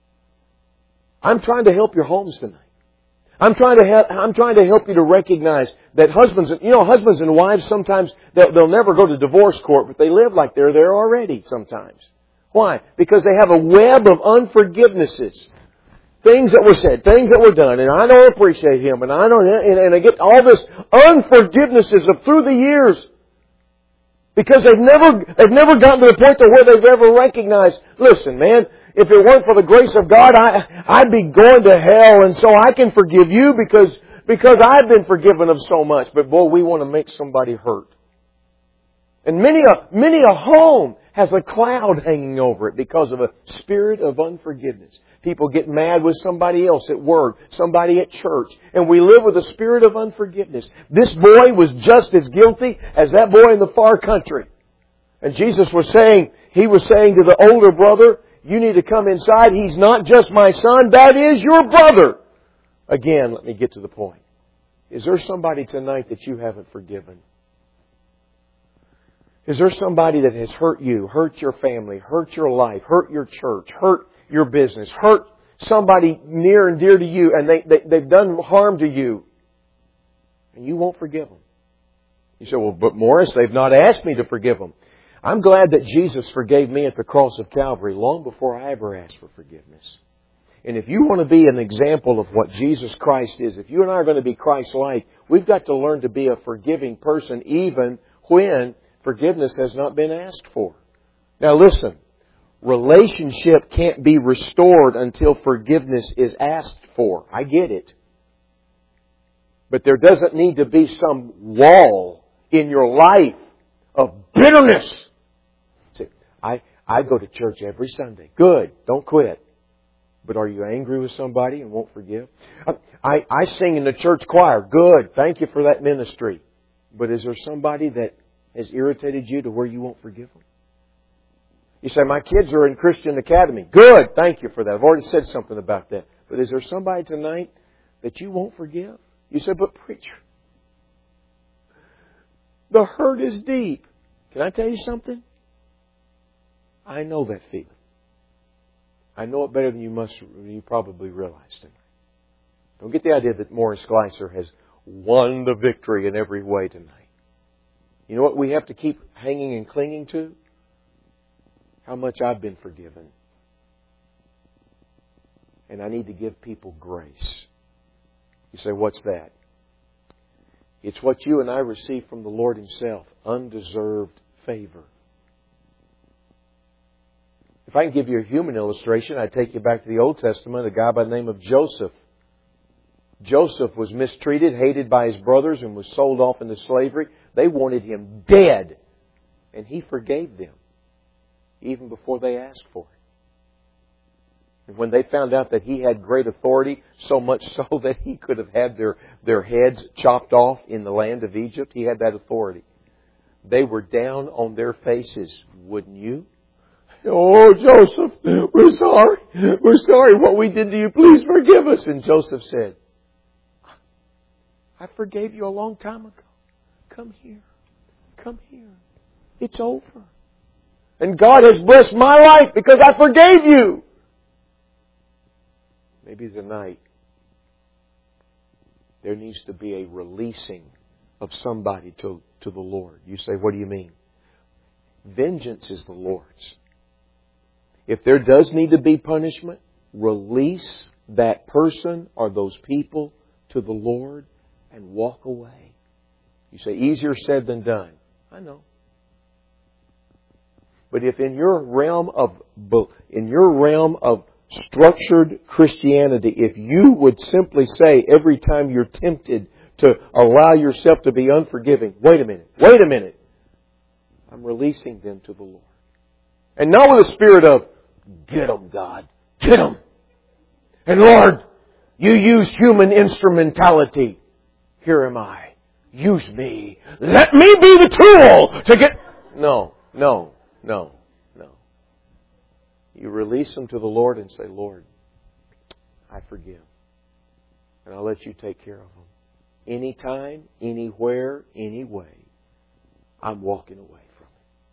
I'm trying to help your homes tonight. I'm trying to help, I'm trying to help you to recognize that husbands, you know, husbands and wives, sometimes they'll, they'll never go to divorce court, but they live like they're there already sometimes. Why? Because they have a web of unforgivenesses. Things that were said, things that were done, and I don't appreciate him, and I don't, and, and they get all this unforgivenesses of through the years. Because they've never, they've never gotten to the point to where they've ever recognized, listen, man, if it weren't for the grace of God, I, I'd be going to hell, and so I can forgive you because, because I've been forgiven of so much. But boy, we want to make somebody hurt. And many a, many a home has a cloud hanging over it because of a spirit of unforgiveness. People get mad with somebody else at work, somebody at church, and we live with a spirit of unforgiveness. This boy was just as guilty as that boy in the far country. And Jesus was saying, He was saying to the older brother, you need to come inside. He's not just my son, that is your brother. Again, let me get to the point. Is there somebody tonight that you haven't forgiven? Is there somebody that has hurt you, hurt your family, hurt your life, hurt your church, hurt your business, hurt somebody near and dear to you and they, they, they've done harm to you and you won't forgive them. You say, well, but Morris, they've not asked me to forgive them. I'm glad that Jesus forgave me at the cross of Calvary long before I ever asked for forgiveness. And if you want to be an example of what Jesus Christ is, if you and I are going to be Christ-like, we've got to learn to be a forgiving person even when forgiveness has not been asked for. Now listen, relationship can't be restored until forgiveness is asked for. I get it. But there doesn't need to be some wall in your life of bitterness. See, I, I go to church every Sunday. Good. Don't quit. But are you angry with somebody and won't forgive? I, I sing in the church choir. Good. Thank you for that ministry. But is there somebody that has irritated you to where you won't forgive them? You say, my kids are in Christian Academy. Good. Thank you for that. I've already said something about that. But is there somebody tonight that you won't forgive? You say, but preacher, the hurt is deep. Can I tell you something? I know that feeling. I know it better than you must. You probably realize tonight. Don't get the idea that Morris Gleiser has won the victory in every way tonight. You know what we have to keep hanging and clinging to? How much I've been forgiven. And I need to give people grace. You say, what's that? It's what you and I receive from the Lord Himself. Undeserved favor. If I can give you a human illustration, I'd take you back to the Old Testament, a guy by the name of Joseph. Joseph was mistreated, hated by his brothers, and was sold off into slavery. They wanted him dead. And he forgave them, even before they asked for it. And when they found out that he had great authority, so much so that he could have had their, their heads chopped off in the land of Egypt, he had that authority. They were down on their faces, wouldn't you? Oh, Joseph, we're sorry. We're sorry what we did to you. Please forgive us. And Joseph said, I forgave you a long time ago. Come here. Come here. It's over. And God has blessed my life because I forgave you. Maybe tonight there needs to be a releasing of somebody to, to the Lord. You say, what do you mean? Vengeance is the Lord's. If there does need to be punishment, release that person or those people to the Lord and walk away. You say, easier said than done. I know. But if in your realm of in your realm of structured Christianity, if you would simply say every time you're tempted to allow yourself to be unforgiving, wait a minute, wait a minute, I'm releasing them to the Lord. And not with a spirit of, get them, God, get them. And Lord, you use human instrumentality. Here am I. Use me. Let me be the tool to get... No, no, no, no. You release them to the Lord and say, Lord, I forgive. And I'll let you take care of them. Anytime, anywhere, any way, I'm walking away from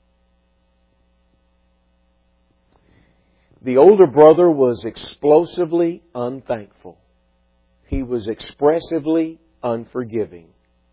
it. The older brother was explosively unthankful. He was expressively unforgiving.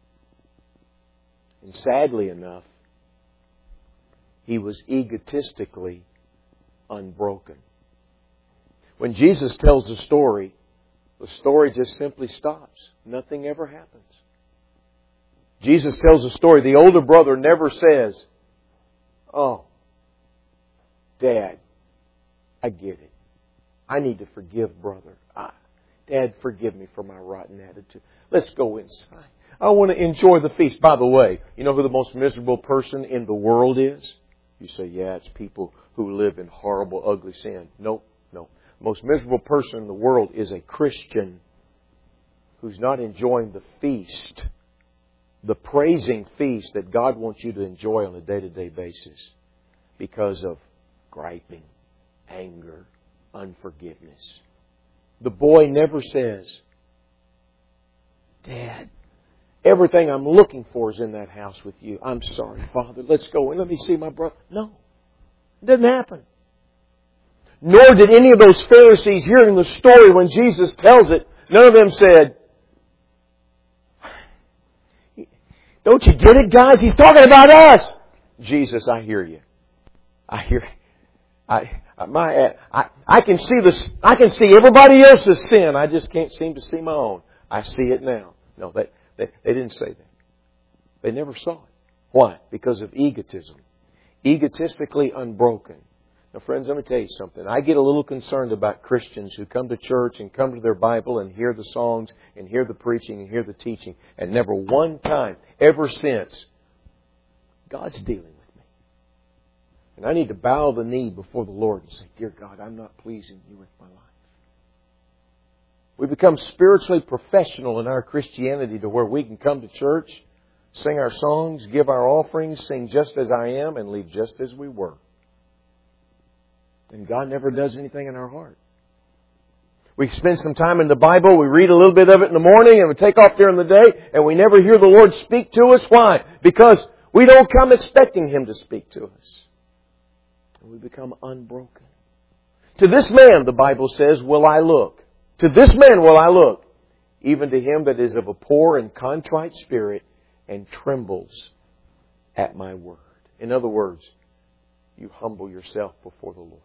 And sadly enough, he was egotistically unbroken. When Jesus tells the story, the story just simply stops. Nothing ever happens. Jesus tells the story. The older brother never says, oh, Dad, I get it. I need to forgive brother. I, Dad, forgive me for my rotten attitude. Let's go inside. I want to enjoy the feast. By the way, you know who the most miserable person in the world is? You say, yeah, it's people who live in horrible, ugly sin. Nope, no. The most miserable person in the world is a Christian who's not enjoying the feast, the praising feast that God wants you to enjoy on a day-to-day basis because of griping, anger, unforgiveness. The boy never says, Dad, everything I'm looking for is in that house with you. I'm sorry, Father. Let's go and let me see my brother. No. It doesn't happen. Nor did any of those Pharisees hearing the story when Jesus tells it, none of them said, "Don't you get it, guys? He's talking about us." Jesus, I hear you. I hear. I my I I can see this. I can see everybody else's sin. I just can't seem to see my own. I see it now. No, they they, they didn't say that. They never saw it. Why? Because of egotism, egotistically unbroken. Now, friends, let me tell you something. I get a little concerned about Christians who come to church and come to their Bible and hear the songs and hear the preaching and hear the teaching, and never one time, ever since, God's dealing with me. And I need to bow the knee before the Lord and say, "Dear God, I'm not pleasing You with my life." We become spiritually professional in our Christianity to where we can come to church, sing our songs, give our offerings, sing just as I am, and leave just as we were. And God never does anything in our heart. We spend some time in the Bible, we read a little bit of it in the morning, and we take off during the day, and we never hear the Lord speak to us. Why? Because we don't come expecting Him to speak to us. And we become unbroken. To this man, the Bible says, will I look. To this man will I look, even to him that is of a poor and contrite spirit, and trembles at my word. In other words, you humble yourself before the Lord.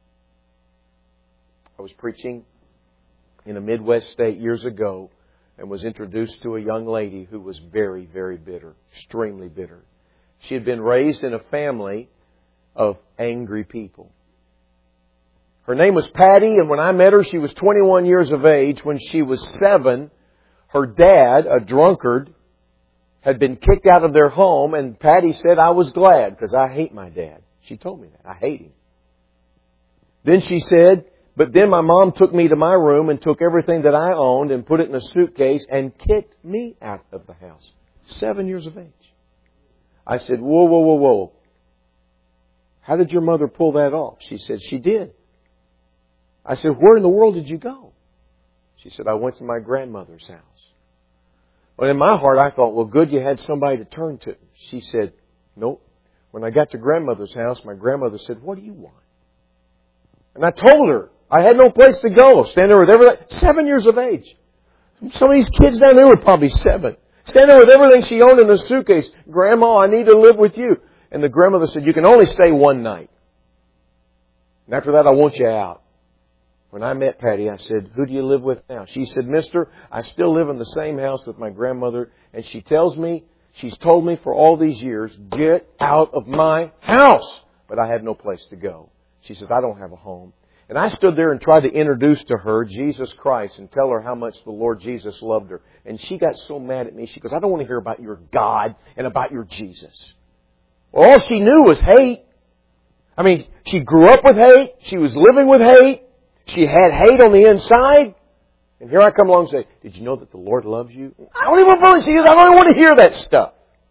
I was preaching in a Midwest state years ago and was introduced to a young lady who was very, very bitter, extremely bitter. She had been raised in a family of angry people. Her name was Patty, and when I met her, she was twenty-one years of age. When she was seven, her dad, a drunkard, had been kicked out of their home, and Patty said, "I was glad because I hate my dad." She told me that. I hate him. Then she said, "But then my mom took me to my room and took everything that I owned and put it in a suitcase and kicked me out of the house." Seven years of age. I said, "Whoa, whoa, whoa, whoa. How did your mother pull that off?" She said, "She did." I said, "Where in the world did you go?" She said, "I went to my grandmother's house." Well, in my heart, I thought, well, good, you had somebody to turn to. She said, "Nope. When I got to grandmother's house, my grandmother said, 'What do you want?' And I told her I had no place to go. Stand there with everything. Seven years of age. Some of these kids down there were probably seven. Stand there with everything she owned in a suitcase. "Grandma, I need to live with you." And the grandmother said, "You can only stay one night. And after that, I want you out." When I met Patty, I said, "Who do you live with now?" She said, "Mister, I still live in the same house with my grandmother. And she tells me, she's told me for all these years, 'Get out of my house.' But I have no place to go." She says, "I don't have a home." And I stood there and tried to introduce to her Jesus Christ and tell her how much the Lord Jesus loved her. And she got so mad at me. She goes, "I don't want to hear about your God and about your Jesus." Well, all she knew was hate. I mean, she grew up with hate. She was living with hate. She had hate on the inside. And here I come along and say, "Did you know that the Lord loves you?" I don't even really see it. I don't even want to hear that stuff.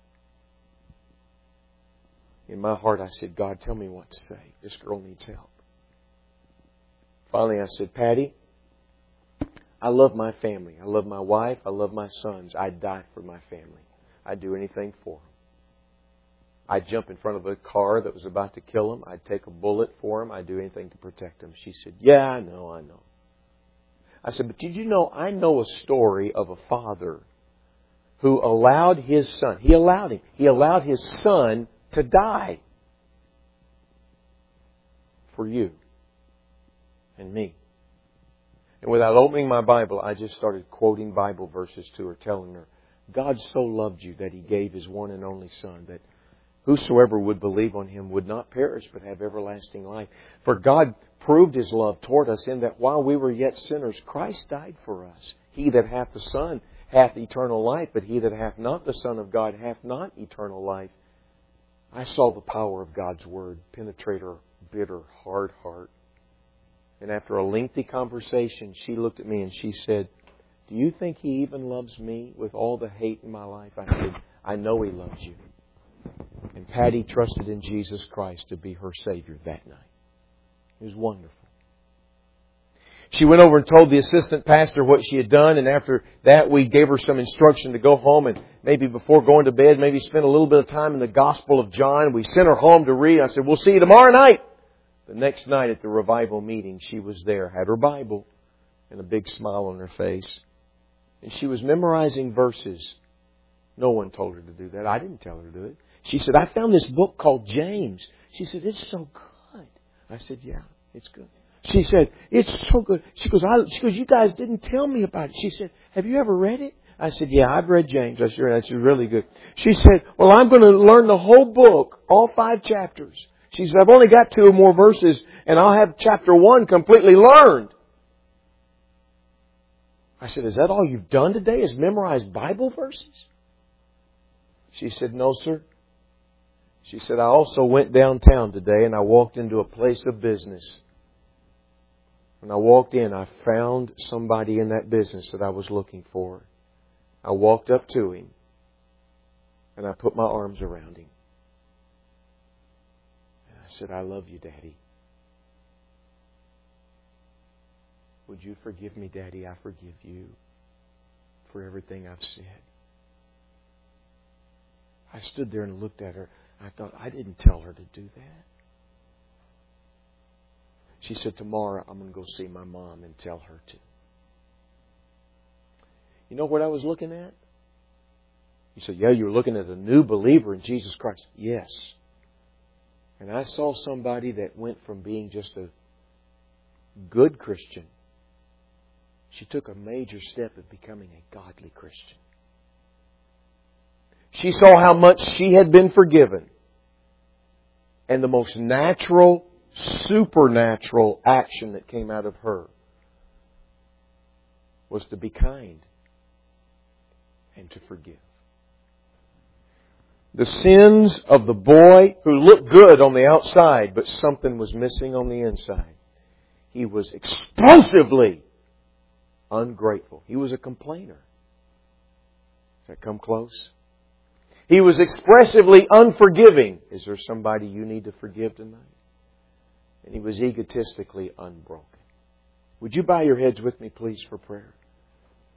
In my heart, I said, "God, tell me what to say. This girl needs help." Finally, I said, "Patty, I love my family. I love my wife. I love my sons. I'd die for my family. I'd do anything for them. I'd jump in front of a car that was about to kill them. I'd take a bullet for them. I'd do anything to protect them." She said, "Yeah, I know, I know." I said, "But did you know, I know a story of a father who allowed his son, he allowed him, he allowed his son to die for you and me." And without opening my Bible, I just started quoting Bible verses to her, telling her, God so loved you that He gave His one and only Son, that whosoever would believe on Him would not perish but have everlasting life. For God proved His love toward us in that while we were yet sinners, Christ died for us. He that hath the Son hath eternal life, but he that hath not the Son of God hath not eternal life. I saw the power of God's Word penetrate her bitter, hard heart. And after a lengthy conversation, she looked at me and she said, "Do you think He even loves me with all the hate in my life?" I said, "I know He loves you." And Patty trusted in Jesus Christ to be her Savior that night. It was wonderful. She went over and told the assistant pastor what she had done, and after that we gave her some instruction to go home and maybe before going to bed, maybe spend a little bit of time in the Gospel of John. We sent her home to read. I said, "We'll see you tomorrow night." The next night at the revival meeting, she was there, had her Bible and a big smile on her face. And she was memorizing verses. No one told her to do that. I didn't tell her to do it. She said, I found this book called James. She said, it's so good. I said, yeah, it's good. She said, it's so good. She goes, I, she goes, you guys didn't tell me about it. She said, have you ever read it? I said, yeah, I've read James. I said, that's really good. She said, well, I'm going to learn the whole book, all five chapters. She said, I've only got two more verses, and I'll have chapter one completely learned. I said, is that all you've done today is memorize Bible verses? She said, no, sir. She said, I also went downtown today and I walked into a place of business. When I walked in, I found somebody in that business that I was looking for. I walked up to him and I put my arms around him. And I said, I love you, Daddy. Would you forgive me, Daddy? I forgive you for everything I've said. I stood there and looked at her. I thought, I didn't tell her to do that. She said, tomorrow I'm going to go see my mom and tell her to. You know what I was looking at? You said, yeah, you were looking at a new believer in Jesus Christ. Yes. And I saw somebody that went from being just a good Christian. She took a major step of becoming a godly Christian. She saw how much she had been forgiven. And the most natural, supernatural action that came out of her was to be kind and to forgive. The sins of the boy who looked good on the outside, but something was missing on the inside. He was explosively ungrateful. He was a complainer. Does that come close? He was expressively unforgiving. Is there somebody you need to forgive tonight? And he was egotistically unbroken. Would you bow your heads with me, please, for prayer?